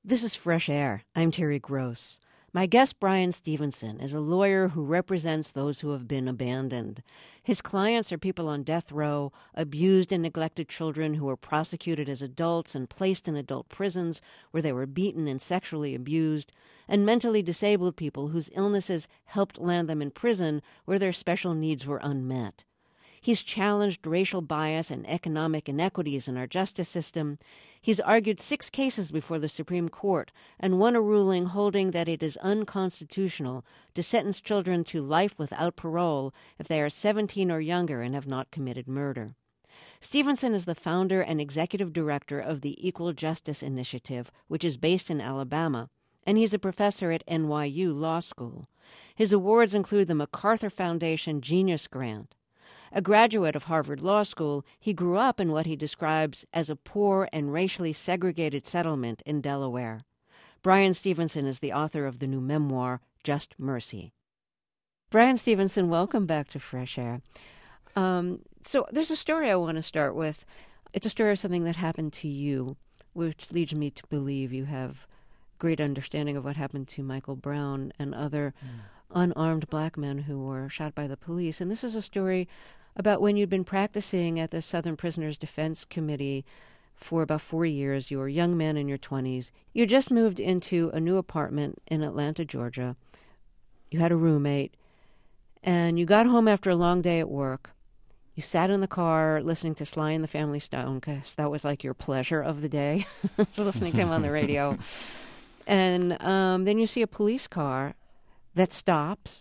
This is Fresh Air. I'm Terry Gross. My guest, Bryan Stevenson, is a lawyer who represents those who have been abandoned. His clients are people on death row, abused and neglected children who were prosecuted as adults and placed in adult prisons where they were beaten and sexually abused, and mentally disabled people whose illnesses helped land them in prison where their special needs were unmet. He's challenged racial bias and economic inequities in our justice system. He's argued 6 cases before the Supreme Court and won a ruling holding that it is unconstitutional to sentence children to life without parole if they are 17 or younger and have not committed murder. Stevenson is the founder and executive director of the Equal Justice Initiative, which is based in Alabama, and he's a professor at NYU Law School. His awards include the MacArthur Foundation Genius Grant. A graduate of Harvard Law School, he grew up in what he describes as a poor and racially segregated settlement in Delaware. Bryan Stevenson is the author of the new memoir, Just Mercy. Bryan Stevenson, welcome back to Fresh Air. So there's a story I want to start with. It's a story of something that happened to you, which leads me to believe you have great understanding of what happened to Michael Brown and other unarmed black men who were shot by the police. And this is a story about when you'd been practicing at the Southern Prisoners Defense Committee for about 4 years. You were a young man in your 20s. You just moved into a new apartment in Atlanta, Georgia. You had a roommate, and you got home after a long day at work. You sat in the car listening to Sly and the Family Stone, because that was like your pleasure of the day, so listening to him on the radio. And then you see a police car that stops,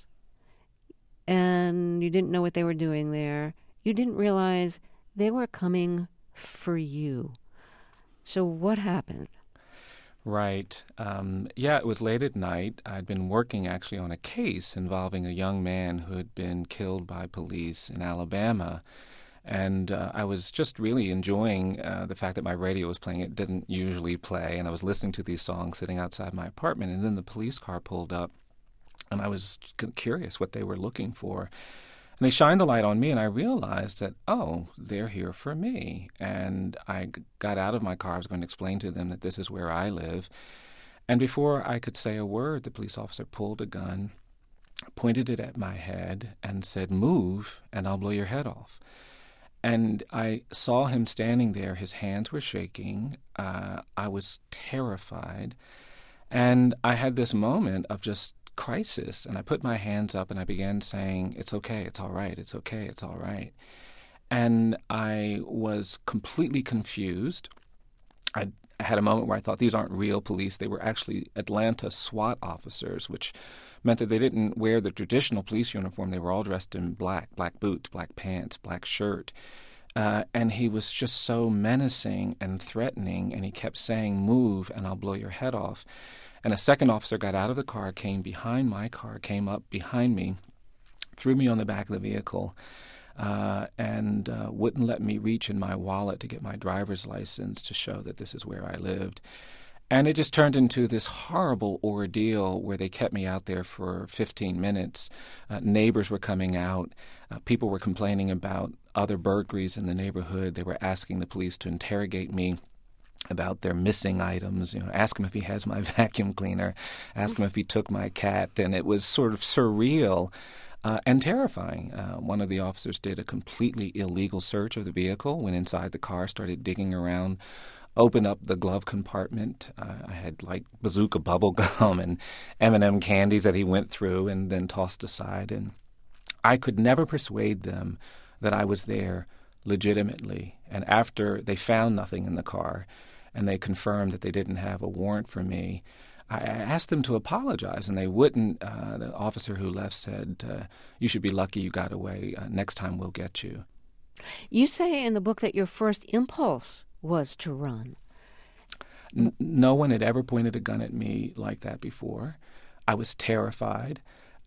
and you didn't know what they were doing there. You didn't realize they were coming for you. So what happened? Right. It was late at night. I'd been working actually on a case involving a young man who had been killed by police in Alabama. And I was just really enjoying the fact that my radio was playing. It didn't usually play. And I was listening to these songs sitting outside my apartment. And then the police car pulled up. And I was curious what they were looking for. And they shined the light on me, and I realized that, they're here for me. And I got out of my car. I was going to explain to them that this is where I live. And before I could say a word, the police officer pulled a gun, pointed it at my head, and said, "Move, and I'll blow your head off." And I saw him standing there. His hands were shaking. I was terrified. And I had this moment of just crisis, and I put my hands up and I began saying, "It's okay, it's all right, it's okay, it's all right." And I was completely confused. I had a moment where I thought, these aren't real police. They were actually Atlanta SWAT officers, which meant that they didn't wear the traditional police uniform. They were all dressed in black boots, black pants, black shirt. And he was just so menacing and threatening, and he kept saying, "Move, and I'll blow your head off." And a second officer got out of the car, came behind my car, came up behind me, threw me on the back of the vehicle, and wouldn't let me reach in my wallet to get my driver's license to show that this is where I lived. And it just turned into this horrible ordeal where they kept me out there for 15 minutes. Neighbors were coming out. People were complaining about other burglaries in the neighborhood. They were asking the police to interrogate me about their missing items, ask him if he has my vacuum cleaner, ask him if he took my cat, and it was sort of surreal and terrifying. One of the officers did a completely illegal search of the vehicle, went inside the car, started digging around, opened up the glove compartment. I had like bazooka bubble gum and M&M candies that he went through and then tossed aside, and I could never persuade them that I was there legitimately. And after they found nothing in the car and they confirmed that they didn't have a warrant for me, I asked them to apologize, and they wouldn't. The officer who left said, "You should be lucky you got away. Next time we'll get you." You say in the book that your first impulse was to run. No one had ever pointed a gun at me like that before. I was terrified.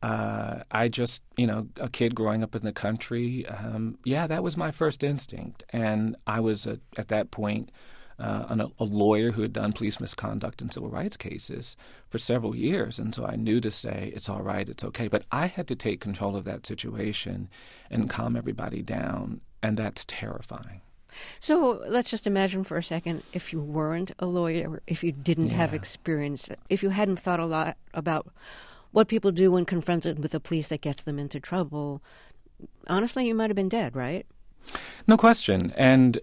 I just, a kid growing up in the country, that was my first instinct. And I was, at that point, a lawyer who had done police misconduct and civil rights cases for several years. And so I knew to say, it's all right, it's okay. But I had to take control of that situation and calm everybody down. And that's terrifying. So let's just imagine for a second if you weren't a lawyer, if you didn't have experience, if you hadn't thought a lot about what people do when confronted with the police that gets them into trouble. Honestly, you might have been dead, right? No question. And,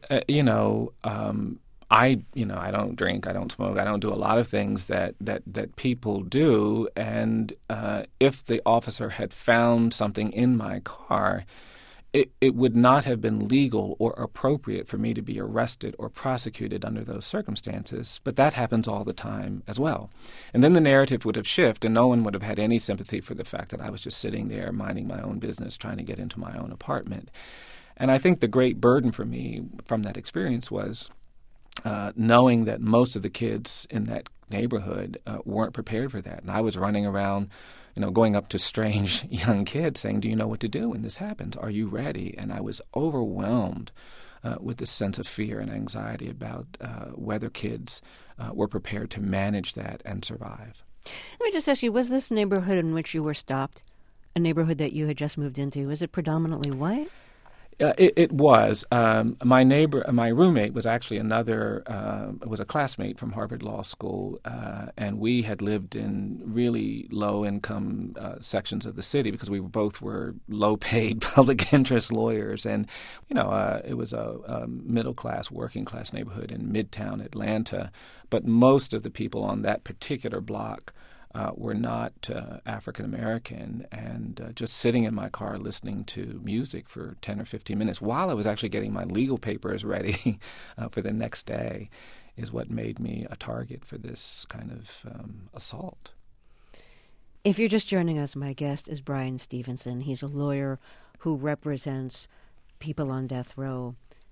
I don't drink, I don't smoke, I don't do a lot of things that people do. And if the officer had found something in my car, it would not have been legal or appropriate for me to be arrested or prosecuted under those circumstances. But that happens all the time as well. And then the narrative would have shifted, and no one would have had any sympathy for the fact that I was just sitting there minding my own business, trying to get into my own apartment. And I think the great burden for me from that experience was knowing that most of the kids in that neighborhood weren't prepared for that. And I was running around, going up to strange young kids saying, do you know what to do when this happens? Are you ready? And I was overwhelmed with this sense of fear and anxiety about whether kids were prepared to manage that and survive. Let me just ask you, was this neighborhood in which you were stopped a neighborhood that you had just moved into? Was it predominantly white? It was. My roommate was actually was a classmate from Harvard Law School, and we had lived in really low-income sections of the city because we both were low-paid public interest lawyers. And, it was a middle-class, working-class neighborhood in Midtown Atlanta. But most of the people on that particular block were not African American, and just sitting in my car listening to music for 10 or 15 minutes while I was actually getting my legal papers ready for the next day is what made me a target for this kind of assault. If you're just joining us, my guest is Bryan Stevenson. He's a lawyer who represents people on death row,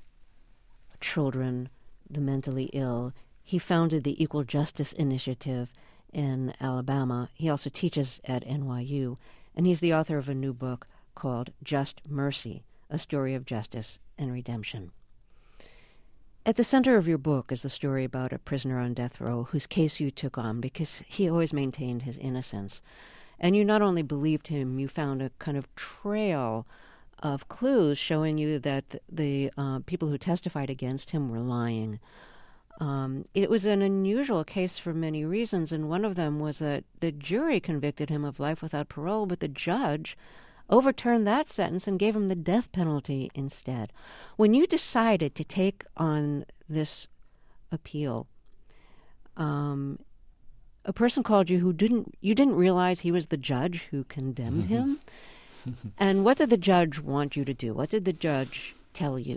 children, the mentally ill. He founded the Equal Justice Initiative in Alabama. He also teaches at NYU, and he's the author of a new book called Just Mercy, A Story of Justice and Redemption. At the center of your book is the story about a prisoner on death row whose case you took on because he always maintained his innocence. And you not only believed him, you found a kind of trail of clues showing you that the people who testified against him were lying. It was an unusual case for many reasons, and one of them was that the jury convicted him of life without parole, but the judge overturned that sentence and gave him the death penalty instead. When you decided to take on this appeal, a person called you you didn't realize he was the judge who condemned him. And what did the judge want you to do? What did the judge tell you?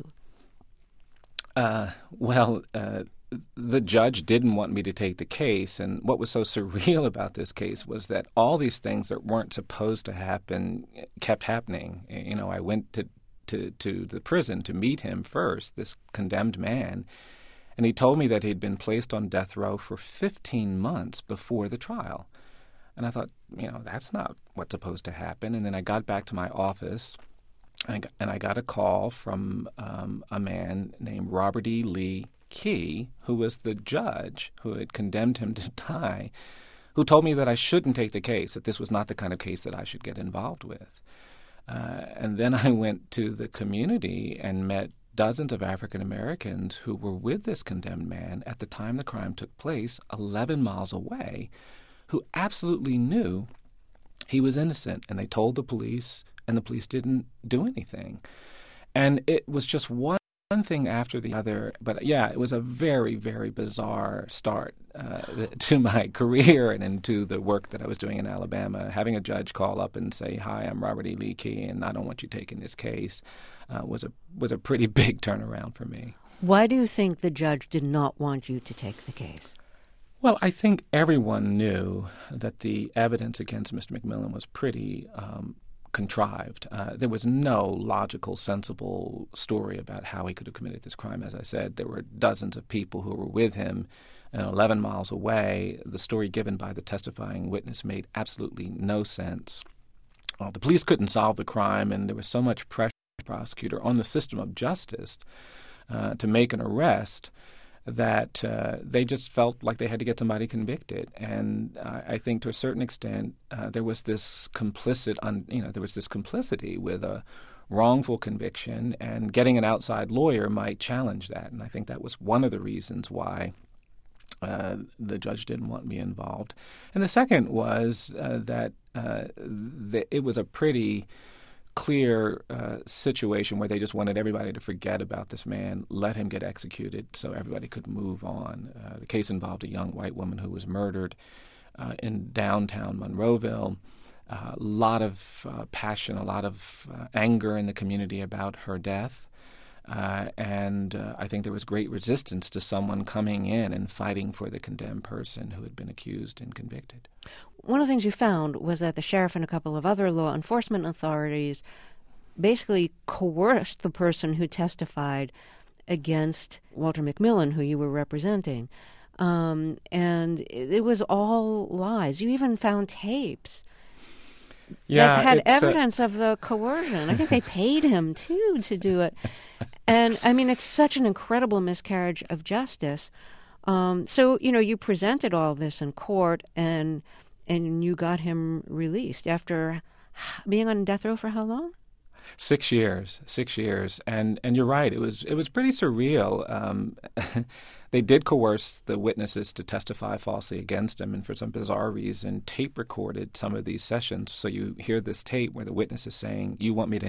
The judge didn't want me to take the case, and what was so surreal about this case was that all these things that weren't supposed to happen kept happening. I went to the prison to meet him first, this condemned man, and he told me that he'd been placed on death row for 15 months before the trial. And I thought, that's not what's supposed to happen. And then I got back to my office, and I got a call from a man named Robert E. Lee Key, who was the judge who had condemned him to die, who told me that I shouldn't take the case, that this was not the kind of case that I should get involved with. And then I went to the community and met dozens of African Americans who were with this condemned man at the time the crime took place, 11 miles away, who absolutely knew he was innocent. And they told the police, and the police didn't do anything. And it was just one thing after the other. But yeah, it was a very, very bizarre start to my career and into the work that I was doing in Alabama. Having a judge call up and say, "Hi, I'm Robert E. Lee Key, and I don't want you taking this case," was a pretty big turnaround for me. Why do you think the judge did not want you to take the case? Well, I think everyone knew that the evidence against Mr. McMillan was pretty contrived. There was no logical, sensible story about how he could have committed this crime. As I said, there were dozens of people who were with him 11 miles away. The story given by the testifying witness made absolutely no sense. The police couldn't solve the crime, and there was so much pressure on the prosecutor on the system of justice to make an arrest that they just felt like they had to get somebody convicted. And I think to a certain extent there was this complicity with a wrongful conviction, and getting an outside lawyer might challenge that. And I think that was one of the reasons why the judge didn't want me involved. And the second was that it was a pretty clear situation where they just wanted everybody to forget about this man, let him get executed so everybody could move on. The case involved a young white woman who was murdered in downtown Monroeville. A lot of passion, a lot of anger in the community about her death. And I think there was great resistance to someone coming in and fighting for the condemned person who had been accused and convicted. One of the things you found was that the sheriff and a couple of other law enforcement authorities basically coerced the person who testified against Walter McMillan, who you were representing. And it was all lies. You even found tapes that had evidence of the coercion. I think they paid him, too, to do it. And, I mean, it's such an incredible miscarriage of justice. So, you presented all this in court, and you got him released after being on death row for how long? 6 years. And you're right, it was pretty surreal. They did coerce the witnesses to testify falsely against him, and for some bizarre reason, tape recorded some of these sessions. So you hear this tape where the witness is saying, "You want me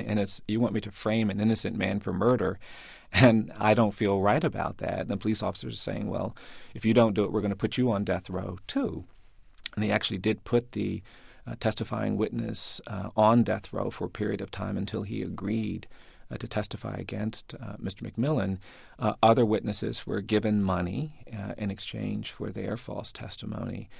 to frame an innocent man for murder," and I don't feel right about that. And the police officers are saying, "Well, if you don't do it, we're going to put you on death row too." And they actually did put the testifying witness on death row for a period of time until he agreed to testify against Mr. McMillan. Other witnesses were given money in exchange for their false testimony.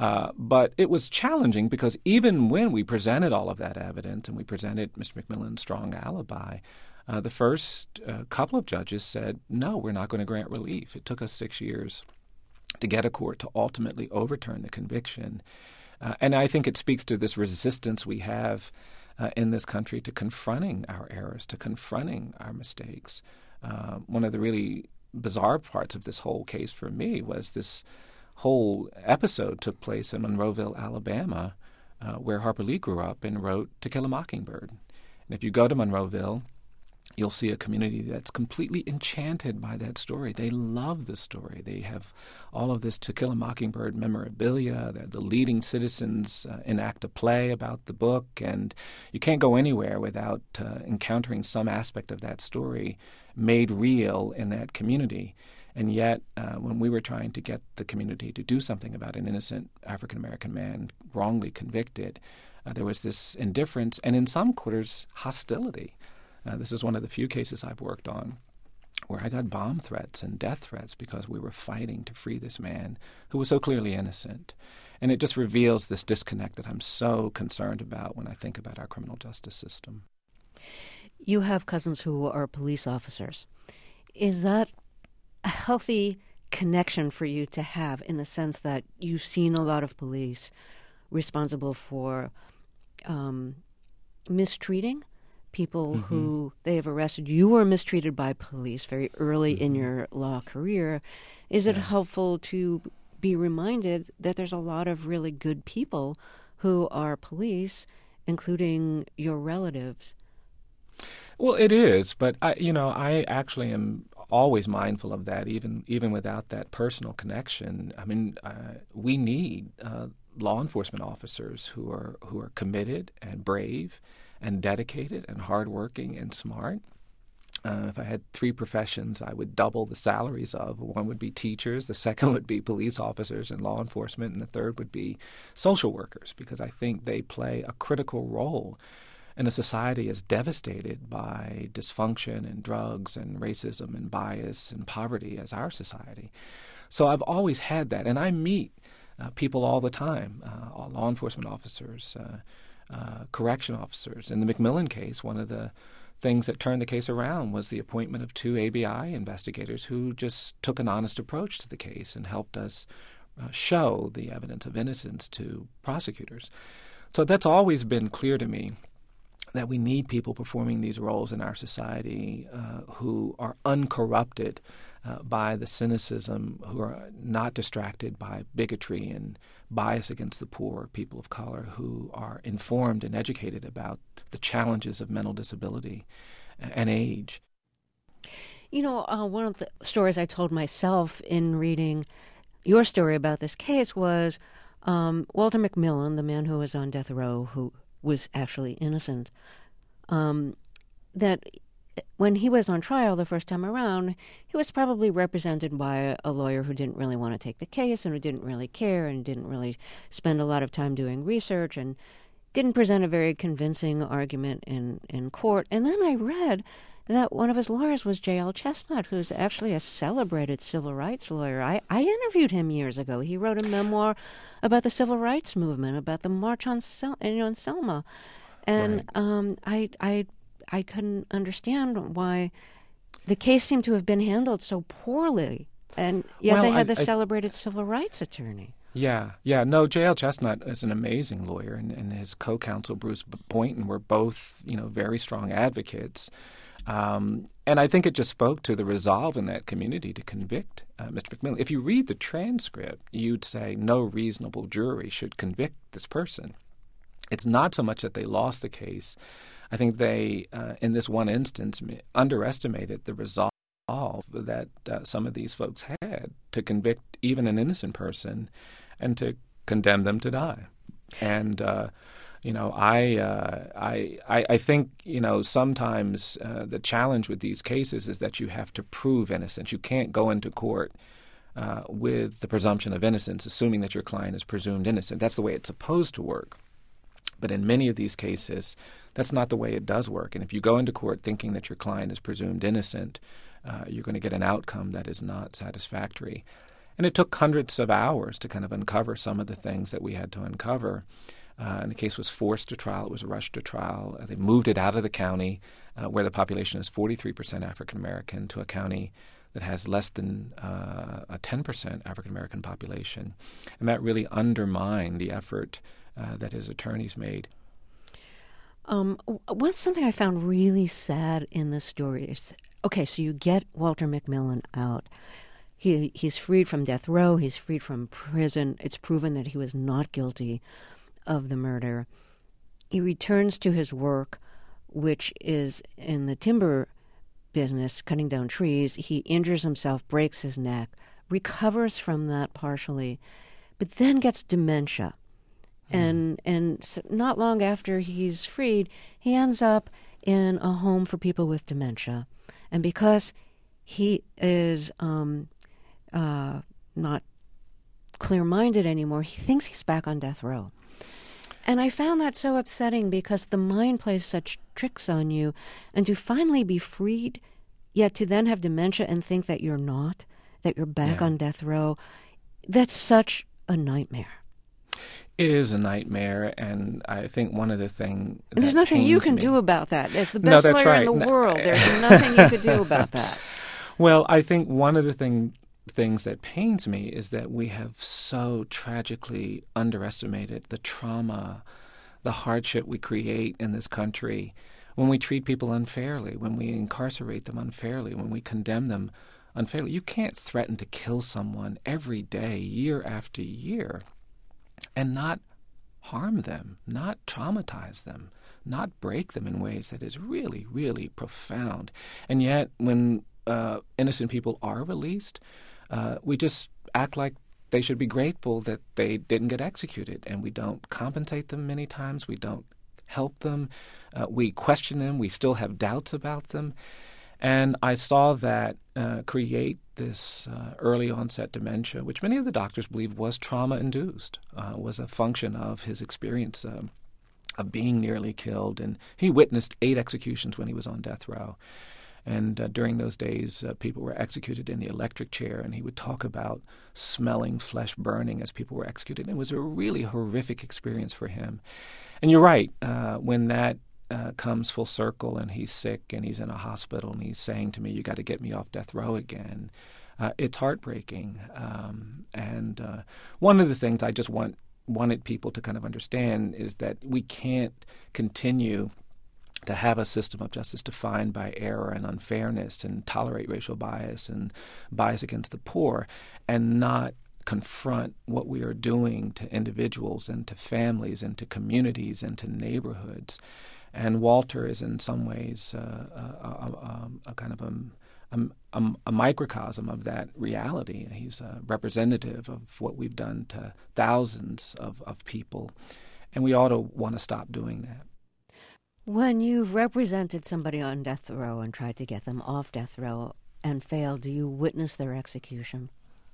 But it was challenging because even when we presented all of that evidence and we presented Mr. McMillan's strong alibi, the first couple of judges said, no, we're not going to grant relief. It took us 6 years to get a court to ultimately overturn the conviction. And I think it speaks to this resistance we have in this country to confronting our errors, to confronting our mistakes. One of the really bizarre parts of this whole case for me was this whole episode took place in Monroeville, Alabama, where Harper Lee grew up and wrote To Kill a Mockingbird. And if you go to Monroeville, you'll see a community that's completely enchanted by that story. They love the story. They have all of this To Kill a Mockingbird memorabilia. They're the leading citizens enact a play about the book, and you can't go anywhere without encountering some aspect of that story made real in that community. And yet, when we were trying to get the community to do something about an innocent African-American man wrongly convicted, there was this indifference and in some quarters hostility. This is one of the few cases I've worked on where I got bomb threats and death threats because we were fighting to free this man who was so clearly innocent. And it just reveals this disconnect that I'm so concerned about when I think about our criminal justice system. You have cousins who are police officers. Is that a healthy connection for you to have in the sense that you've seen a lot of police responsible for mistreating people who they have arrested? You were mistreated by police very early in your law career. Is it helpful to be reminded that there's a lot of really good people who are police, including your relatives? Well, it is, but I actually am always mindful of that, even without that personal connection. I mean, we need law enforcement officers who are committed and brave and dedicated and hardworking and smart. If I had three professions, I would double the salaries of. One would be teachers, the second would be police officers and law enforcement, and the third would be social workers, because I think they play a critical role in a society as devastated by dysfunction and drugs and racism and bias and poverty as our society. So I've always had that, and I meet people all the time, law enforcement officers, correction officers. In the McMillan case, one of the things that turned the case around was the appointment of two ABI investigators who just took an honest approach to the case and helped us show the evidence of innocence to prosecutors. So that's always been clear to me, that we need people performing these roles in our society who are uncorrupted by the cynicism, who are not distracted by bigotry and bias against the poor, people of color, who are informed and educated about the challenges of mental disability and age. You know, one of the stories I told myself in reading your story about this case was Walter McMillian, the man who was on death row, who was actually innocent, that when he was on trial the first time around, he was probably represented by a lawyer who didn't really want to take the case and who didn't really care and didn't really spend a lot of time doing research and didn't present a very convincing argument in court. And then I read that one of his lawyers was J.L. Chestnut, who's actually a celebrated civil rights lawyer. I interviewed him years ago. He wrote a memoir about the civil rights movement, about the March on Selma. And Right. I couldn't understand why the case seemed to have been handled so poorly, and yet Well, they had the celebrated civil rights attorney. Yeah. No, J.L. Chestnut is an amazing lawyer, and his co-counsel, Bruce Boynton, were both, very strong advocates. And I think it just spoke to the resolve in that community to convict Mr. McMillian. If you read the transcript, you'd say no reasonable jury should convict this person. It's not so much that they lost the case. I think they, in this one instance, underestimated the resolve that some of these folks had to convict even an innocent person and to condemn them to die. And I think sometimes the challenge with these cases is that you have to prove innocence. You can't go into court with the presumption of innocence, assuming that your client is presumed innocent. That's the way it's supposed to work. But in many of these cases, that's not the way it does work. And if you go into court thinking that your client is presumed innocent, you're going to get an outcome that is not satisfactory. And it took hundreds of hours to kind of uncover some of the things that we had to uncover. And the case was forced to trial. It was rushed to trial. They moved it out of the county where the population is 43% African American to a county that has less than a 10% African American population. And that really undermined the effort that his attorneys made. What's something I found really sad in this story is, okay, so you get Walter McMillian out. He's freed from death row. He's freed from prison. It's proven that he was not guilty of the murder. He returns to his work, which is in the timber business, cutting down trees. He injures himself, breaks his neck, recovers from that partially, but then gets dementia. And not long after he's freed, he ends up in a home for people with dementia. And because he is not clear-minded anymore, he thinks he's back on death row. And I found that so upsetting because the mind plays such tricks on you. And to finally be freed, yet to then have dementia and think that you're not, that you're back on death row, that's such a nightmare. It is a nightmare, and I think one of the things and there's nothing you can do about that. As the best lawyer in the world, there's nothing you could do about that. Well, I think one of the things that pains me is that we have so tragically underestimated the trauma, the hardship we create in this country when we treat people unfairly, when we incarcerate them unfairly, when we condemn them unfairly. You can't threaten to kill someone every day, year after year, and not harm them, not traumatize them, not break them in ways that is really, really profound. And yet, when innocent people are released, we just act like they should be grateful that they didn't get executed, and we don't compensate them many times. We don't help them. We question them. We still have doubts about them. And I saw that create this early onset dementia, which many of the doctors believe was trauma-induced, was a function of his experience of being nearly killed. And he witnessed 8 executions when he was on death row. And during those days, people were executed in the electric chair, and he would talk about smelling flesh burning as people were executed. And it was a really horrific experience for him. And you're right, when that comes full circle and he's sick and he's in a hospital and he's saying to me, you got to get me off death row again, it's heartbreaking. And one of the things I just wanted people to kind of understand is that we can't continue to have a system of justice defined by error and unfairness and tolerate racial bias and bias against the poor and not confront what we are doing to individuals and to families and to communities and to neighborhoods. And Walter is in some ways a kind of a microcosm of that reality. He's a representative of what we've done to thousands of people, and we ought to want to stop doing that. When you've represented somebody on death row and tried to get them off death row and failed, do you witness their execution?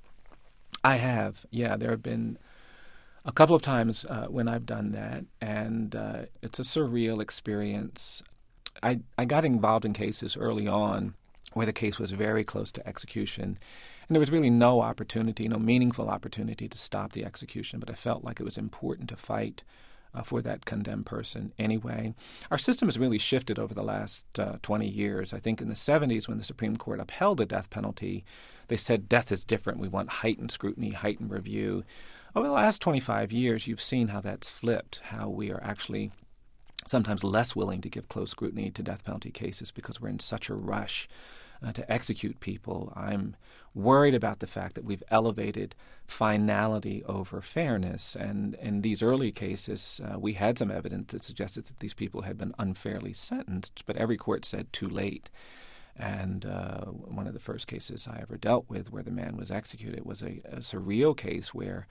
I have, yeah. There have been a couple of times when I've done that, and it's a surreal experience. I got involved in cases early on where the case was very close to execution, and there was really no opportunity, no meaningful opportunity to stop the execution, but I felt like it was important to fight for that condemned person anyway. Our system has really shifted over the last 20 years. I think in the 70s, when the Supreme Court upheld the death penalty, they said death is different. We want heightened scrutiny, heightened review. Over the last 25 years, you've seen how that's flipped, how we are actually sometimes less willing to give close scrutiny to death penalty cases because we're in such a rush to execute people. I'm worried about the fact that we've elevated finality over fairness. And in these early cases, we had some evidence that suggested that these people had been unfairly sentenced, but every court said too late. And one of the first cases I ever dealt with where the man was executed was a surreal case where,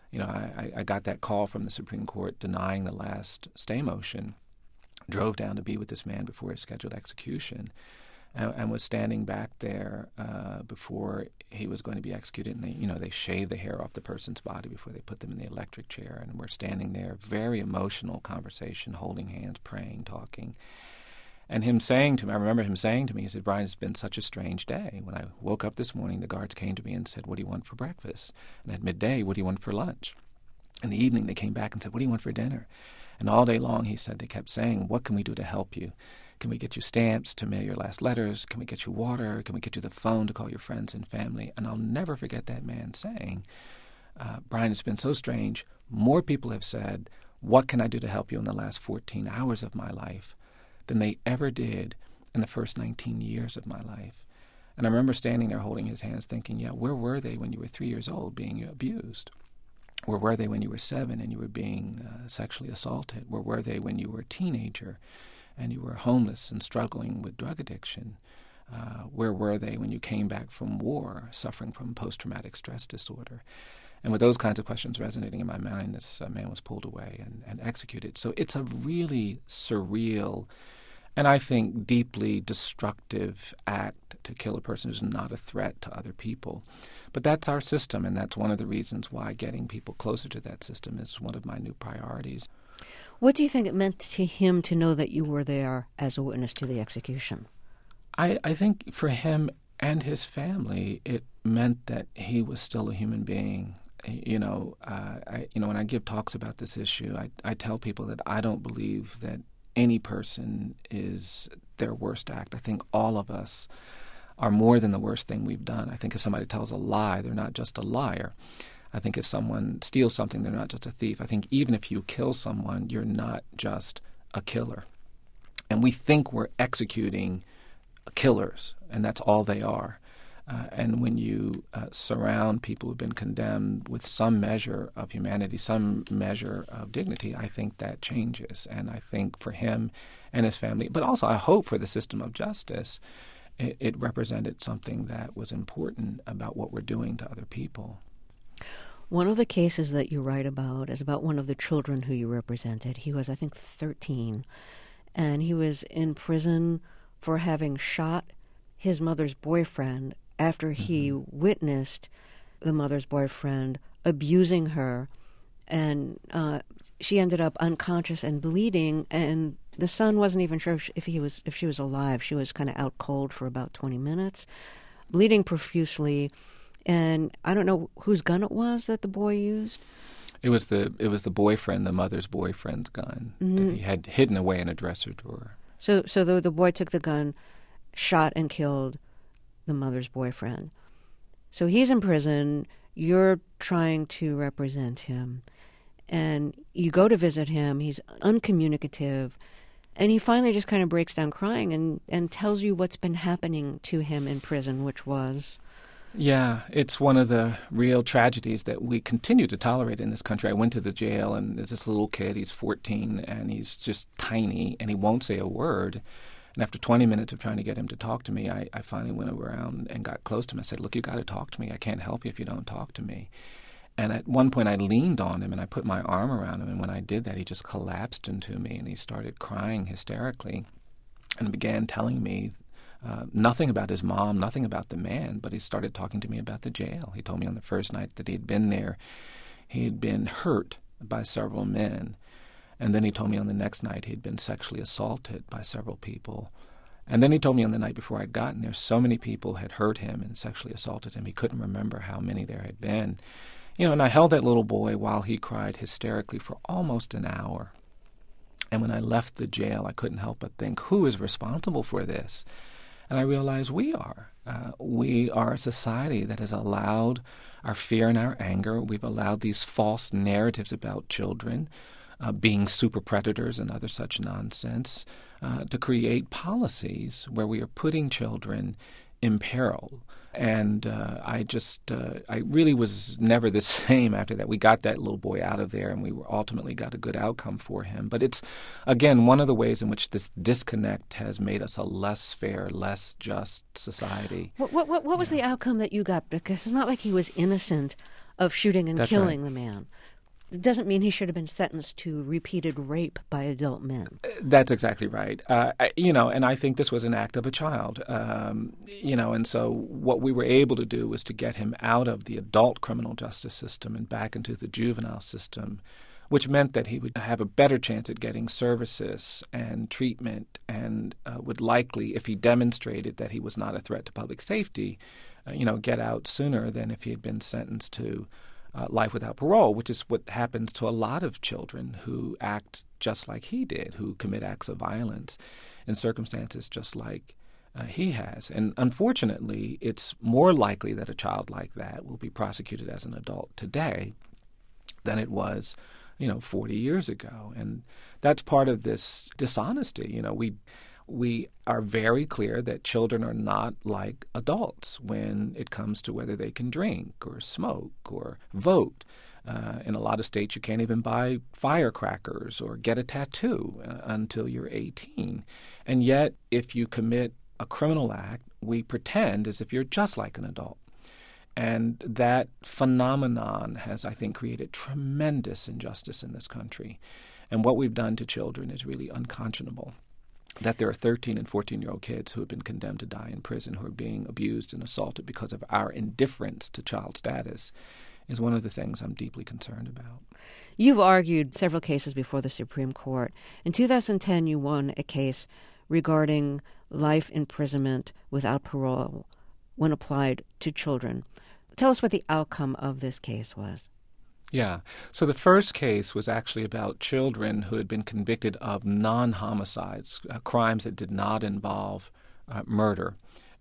I got that call from the Supreme Court denying the last stay motion, drove down to be with this man before his scheduled execution, and was standing back there before he was going to be executed. And they shaved the hair off the person's body before they put them in the electric chair. And we're standing there, very emotional conversation, holding hands, praying, talking. And him saying to me, I remember him saying to me, he said, "Brian, it's been such a strange day. When I woke up this morning, the guards came to me and said, 'What do you want for breakfast?' And at midday, 'What do you want for lunch?' In the evening, they came back and said, 'What do you want for dinner?' And all day long, he said, they kept saying, 'What can we do to help you? Can we get you stamps to mail your last letters? Can we get you water? Can we get you the phone to call your friends and family?' And I'll never forget that man saying, 'Brian, it's been so strange. More people have said, what can I do to help you in the last 14 hours of my life than they ever did in the first 19 years of my life.' And I remember standing there holding his hands thinking, yeah, where were they when you were 3 years old being abused? Where were they when you were 7 and you were being sexually assaulted? Where were they when you were a teenager and you were homeless and struggling with drug addiction? Where were they when you came back from war, suffering from post-traumatic stress disorder? And with those kinds of questions resonating in my mind, this man was pulled away and executed. So it's a really surreal and I think deeply destructive act to kill a person who's not a threat to other people. But that's our system, and that's one of the reasons why getting people closer to that system is one of my new priorities. What do you think it meant to him to know that you were there as a witness to the execution? I think for him and his family, it meant that he was still a human being. When I give talks about this issue, I tell people that I don't believe that any person is their worst act. I think all of us are more than the worst thing we've done. I think if somebody tells a lie, they're not just a liar. I think if someone steals something, they're not just a thief. I think even if you kill someone, you're not just a killer. And we think we're executing killers, and that's all they are. And when you surround people who've been condemned with some measure of humanity, some measure of dignity, I think that changes. And I think for him and his family, but also I hope for the system of justice, it represented something that was important about what we're doing to other people. One of the cases that you write about is about one of the children who you represented. He was, I think, 13, and he was in prison for having shot his mother's boyfriend after he witnessed the mother's boyfriend abusing her, and she ended up unconscious and bleeding, and the son wasn't even sure if she was alive. She was kind of out cold for about 20 minutes, bleeding profusely, and I don't know whose gun it was that the boy used. It was the boyfriend, the mother's boyfriend's gun that he had hidden away in a dresser drawer. So the boy took the gun, shot and killed the mother's boyfriend. So he's in prison. You're trying to represent him. And you go to visit him. He's uncommunicative. And he finally just kind of breaks down crying and tells you what's been happening to him in prison, which was... Yeah, it's one of the real tragedies that we continue to tolerate in this country. I went to the jail, and there's this little kid. He's 14, and he's just tiny, and he won't say a word. And after 20 minutes of trying to get him to talk to me, I finally went around and got close to him. I said, look, you got to talk to me. I can't help you if you don't talk to me. And at one point, I leaned on him, and I put my arm around him. And when I did that, he just collapsed into me, and he started crying hysterically and began telling me nothing about his mom, nothing about the man, but he started talking to me about the jail. He told me on the first night that he had been there, he had been hurt by several men. And then he told me on the next night he'd been sexually assaulted by several people. And then he told me on the night before I'd gotten there, so many people had hurt him and sexually assaulted him, he couldn't remember how many there had been. And I held that little boy while he cried hysterically for almost an hour. And when I left the jail, I couldn't help but think, who is responsible for this? And I realized we are. We are a society that has allowed our fear and our anger. We've allowed these false narratives about children being super predators and other such nonsense to create policies where we are putting children in peril. And I really was never the same after that. We got that little boy out of there, and we ultimately got a good outcome for him. But it's, again, one of the ways in which this disconnect has made us a less fair, less just society. What was the outcome that you got? Because it's not like he was innocent of shooting and killing the man. It doesn't mean he should have been sentenced to repeated rape by adult men. That's exactly right. And I think this was an act of a child. And so what we were able to do was to get him out of the adult criminal justice system and back into the juvenile system, which meant that he would have a better chance at getting services and treatment and would likely, if he demonstrated that he was not a threat to public safety, get out sooner than if he had been sentenced to life without parole, which is what happens to a lot of children who act just like he did, who commit acts of violence in circumstances just like he has. And unfortunately, it's more likely that a child like that will be prosecuted as an adult today than it was, 40 years ago. And that's part of this dishonesty. We are very clear that children are not like adults when it comes to whether they can drink or smoke or vote. In a lot of states, you can't even buy firecrackers or get a tattoo until you're 18. And yet, if you commit a criminal act, we pretend as if you're just like an adult. And that phenomenon has, I think, created tremendous injustice in this country. And what we've done to children is really unconscionable. That there are 13 and 14-year-old kids who have been condemned to die in prison, who are being abused and assaulted because of our indifference to child status, is one of the things I'm deeply concerned about. You've argued several cases before the Supreme Court. In 2010, you won a case regarding life imprisonment without parole when applied to children. Tell us what the outcome of this case was. Yeah. So the first case was actually about children who had been convicted of non-homicides, crimes that did not involve murder,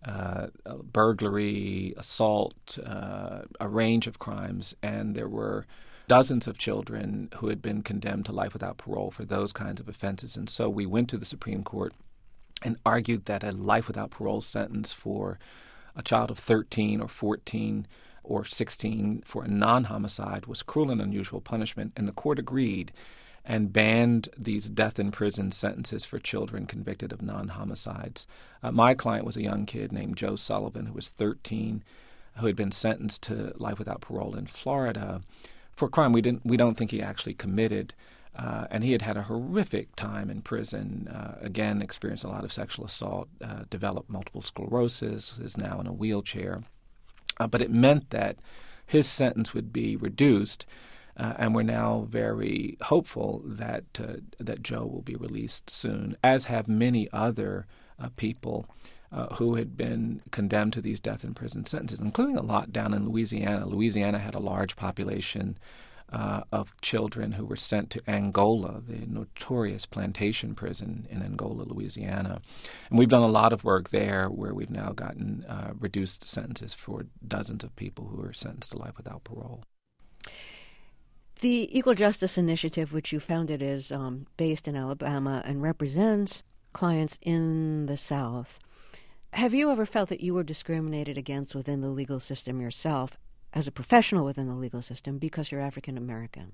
burglary, assault, a range of crimes. And there were dozens of children who had been condemned to life without parole for those kinds of offenses. And so we went to the Supreme Court and argued that a life without parole sentence for a child of 13 or 14 or 16 for a non-homicide was cruel and unusual punishment, and the court agreed and banned these death in prison sentences for children convicted of non-homicides. My client was a young kid named Joe Sullivan, who was 13, who had been sentenced to life without parole in Florida for a crime we don't think he actually committed. And he had had a horrific time in prison, again, experienced a lot of sexual assault, developed multiple sclerosis, is now in a wheelchair. But it meant that his sentence would be reduced, and we're now very hopeful that Joe will be released soon, as have many other people who had been condemned to these death in prison sentences, including a lot down in Louisiana. Louisiana had a large population of children who were sent to Angola, the notorious plantation prison in Angola, Louisiana. And we've done a lot of work there where we've now gotten reduced sentences for dozens of people who are sentenced to life without parole. The Equal Justice Initiative, which you founded, is based in Alabama and represents clients in the South. Have you ever felt that you were discriminated against within the legal system yourself, as a professional within the legal system, because you're African American?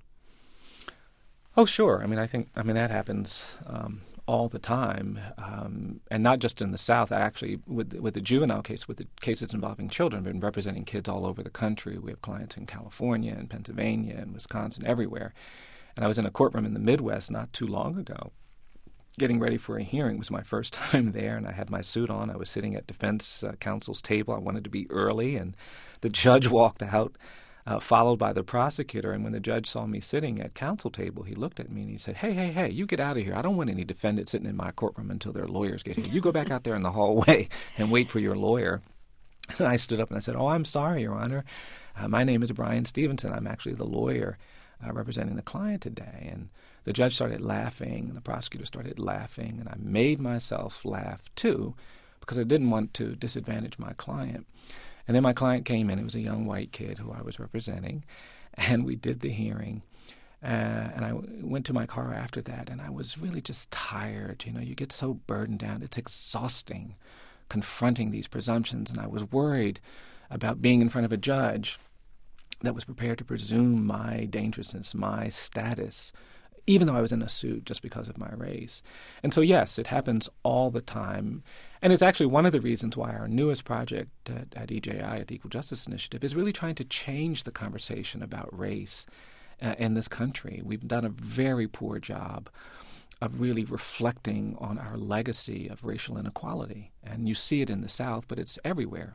Oh, sure. I mean, that happens all the time, and not just in the South. Actually, with the juvenile case, with the cases involving children, I've been representing kids all over the country. We have clients in California and Pennsylvania and Wisconsin, everywhere. And I was in a courtroom in the Midwest not too long ago, getting ready for a hearing. It was my first time there, and I had my suit on. I was sitting at defense counsel's table. I wanted to be early, and the judge walked out, followed by the prosecutor. And when the judge saw me sitting at counsel table, he looked at me and he said, hey, you get out of here. I don't want any defendants sitting in my courtroom until their lawyers get here. You go back out there in the hallway and wait for your lawyer. And I stood up and I said, I'm sorry, Your Honor. My name is Bryan Stevenson. I'm actually the lawyer representing the client today. And the judge started laughing, and the prosecutor started laughing, and I made myself laugh too because I didn't want to disadvantage my client. And then my client came in. It was a young white kid who I was representing, and we did the hearing. And I went to my car after that, and I was really just tired. You get so burdened down. It's exhausting confronting these presumptions, and I was worried about being in front of a judge that was prepared to presume my dangerousness, my status, even though I was in a suit just because of my race. And so, yes, it happens all the time. And it's actually one of the reasons why our newest project at EJI, at the Equal Justice Initiative, is really trying to change the conversation about race in this country. We've done a very poor job of really reflecting on our legacy of racial inequality. And you see it in the South, but it's everywhere.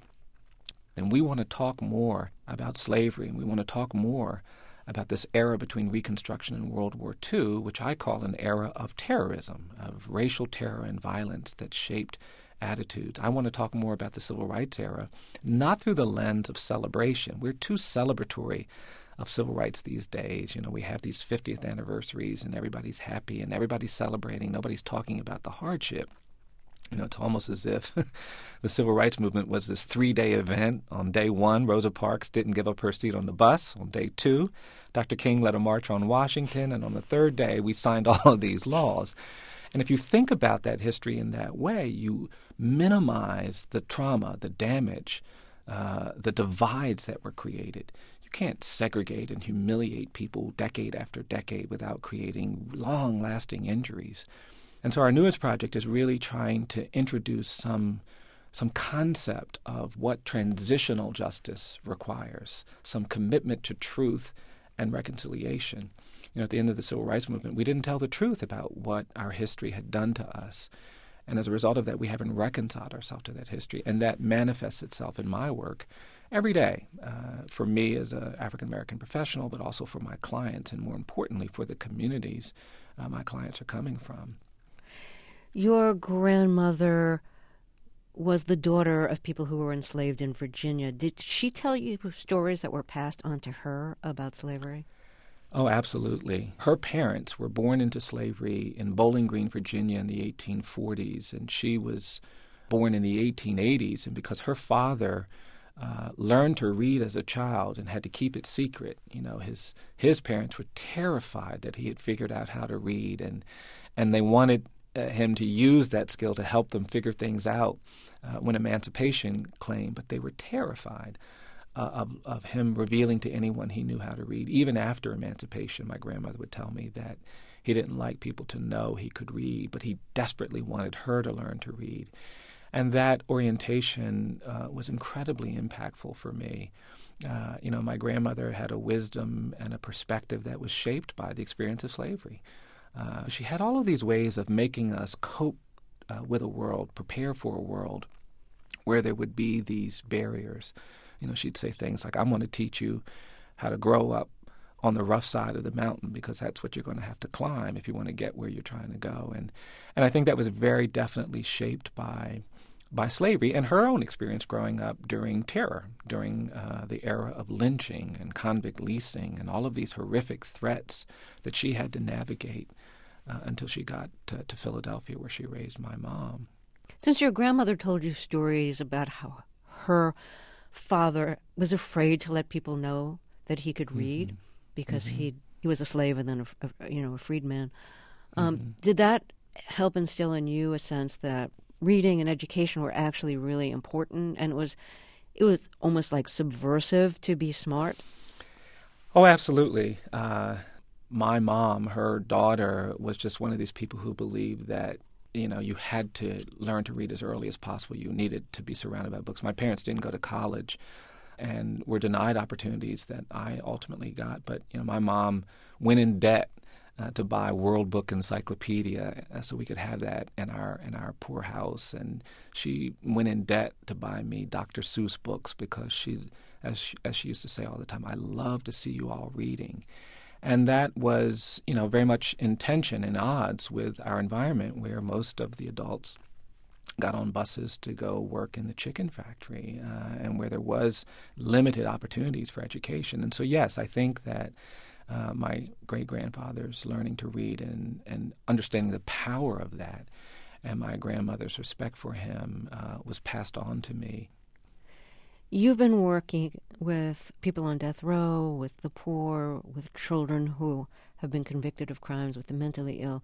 And we want to talk more about slavery, and we want to talk more about this era between Reconstruction and World War II, which I call an era of terrorism, of racial terror and violence that shaped attitudes. I want to talk more about the Civil Rights era, not through the lens of celebration. We're too celebratory of civil rights these days. We have these 50th anniversaries, and everybody's happy, and everybody's celebrating. Nobody's talking about the hardship. It's almost as if the civil rights movement was this 3-day event. On day 1, Rosa Parks didn't give up her seat on the bus. On day 2, Dr. King led a march on Washington. And on the 3rd day, we signed all of these laws. And if you think about that history in that way, you minimize the trauma, the damage, the divides that were created. You can't segregate and humiliate people decade after decade without creating long-lasting injuries. And so our newest project is really trying to introduce some concept of what transitional justice requires, some commitment to truth and reconciliation. At the end of the Civil Rights Movement, we didn't tell the truth about what our history had done to us. And as a result of that, we haven't reconciled ourselves to that history. And that manifests itself in my work every day, for me as an African-American professional, but also for my clients, and more importantly, for the communities my clients are coming from. Your grandmother was the daughter of people who were enslaved in Virginia. Did she tell you stories that were passed on to her about slavery? Oh, absolutely. Her parents were born into slavery in Bowling Green, Virginia in the 1840s, and she was born in the 1880s. And because her father learned to read as a child and had to keep it secret, his parents were terrified that he had figured out how to read, and they wanted him to use that skill to help them figure things out when emancipation came, but they were terrified of him revealing to anyone he knew how to read. Even after emancipation, my grandmother would tell me that he didn't like people to know he could read, but he desperately wanted her to learn to read. And that orientation was incredibly impactful for me. My grandmother had a wisdom and a perspective that was shaped by the experience of slavery. She had all of these ways of making us cope with a world, prepare for a world where there would be these barriers. She'd say things like, I'm going to teach you how to grow up on the rough side of the mountain because that's what you're going to have to climb if you want to get where you're trying to go. And I think that was very definitely shaped by slavery and her own experience growing up during terror, during the era of lynching and convict leasing and all of these horrific threats that she had to navigate until she got to Philadelphia, where she raised my mom. Since your grandmother told you stories about how her father was afraid to let people know that he could read because he'd he was a slave and then a freedman. Did that help instill in you a sense that reading and education were actually really important, and it was almost like subversive to be smart? Oh, absolutely. My mom, her daughter, was just one of these people who believed that, you had to learn to read as early as possible. You needed to be surrounded by books. My parents didn't go to college and were denied opportunities that I ultimately got. But, my mom went in debt to buy World Book Encyclopedia so we could have that in our poor house. And she went in debt to buy me Dr. Seuss books because as she used to say all the time, I love to see you all reading. And that was, very much in tension and odds with our environment, where most of the adults got on buses to go work in the chicken factory, and where there was limited opportunities for education. And so, yes, I think that my great-grandfather's learning to read and understanding the power of that, and my grandmother's respect for him was passed on to me. You've been working with people on death row, with the poor, with children who have been convicted of crimes, with the mentally ill.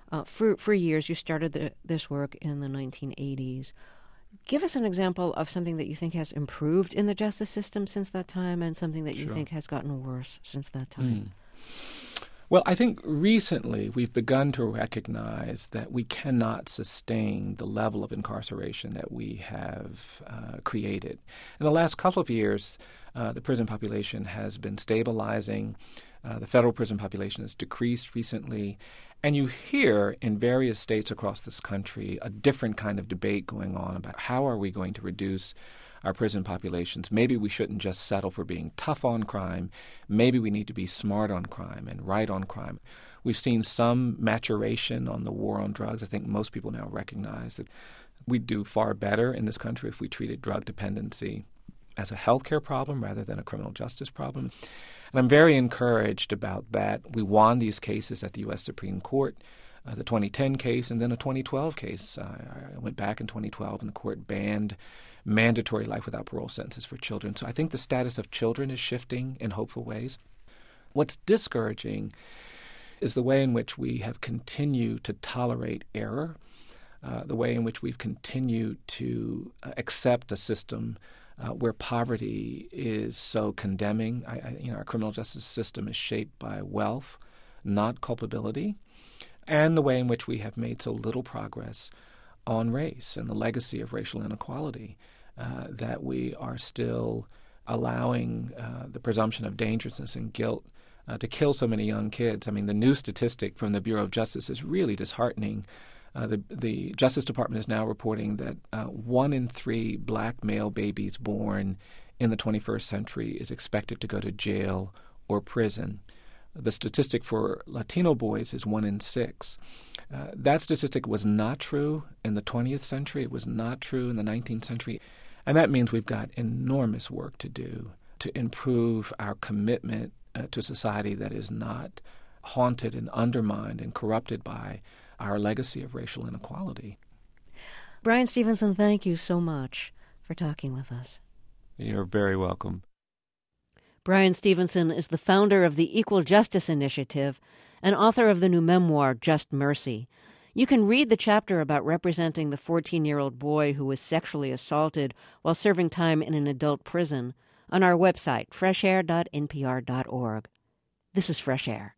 For years. You started this work in the 1980s. Give us an example of something that you think has improved in the justice system since that time, and something that you think has gotten worse since that time. Well, I think recently we've begun to recognize that we cannot sustain the level of incarceration that we have created. In the last couple of years, the prison population has been stabilizing. The federal prison population has decreased recently. And you hear in various states across this country a different kind of debate going on about how are we going to reduce our prison populations. Maybe we shouldn't just settle for being tough on crime. Maybe we need to be smart on crime and right on crime. We've seen some maturation on the war on drugs. I think most people now recognize that we'd do far better in this country if we treated drug dependency as a healthcare problem rather than a criminal justice problem. And I'm very encouraged about that. We won these cases at the U.S. Supreme Court, the 2010 case and then a 2012 case. I went back in 2012 and the court banned mandatory life without parole sentences for children. So I think the status of children is shifting in hopeful ways. What's discouraging is the way in which we have continued to tolerate error, the way in which we've continued to accept a system where poverty is so condemning. Our criminal justice system is shaped by wealth, not culpability, and the way in which we have made so little progress on race and the legacy of racial inequality, that we are still allowing the presumption of dangerousness and guilt to kill so many young kids. I mean, the new statistic from the Bureau of Justice is really disheartening. The Justice Department is now reporting that 1 in 3 black male babies born in the 21st century is expected to go to jail or prison. The statistic for Latino boys is 1 in 6. That statistic was not true in the 20th century. It was not true in the 19th century. And that means we've got enormous work to do to improve our commitment to a society that is not haunted and undermined and corrupted by our legacy of racial inequality. Bryan Stevenson, thank you so much for talking with us. You're very welcome. Bryan Stevenson is the founder of the Equal Justice Initiative and author of the new memoir, Just Mercy. You can read the chapter about representing the 14-year-old boy who was sexually assaulted while serving time in an adult prison on our website, freshair.npr.org. This is Fresh Air.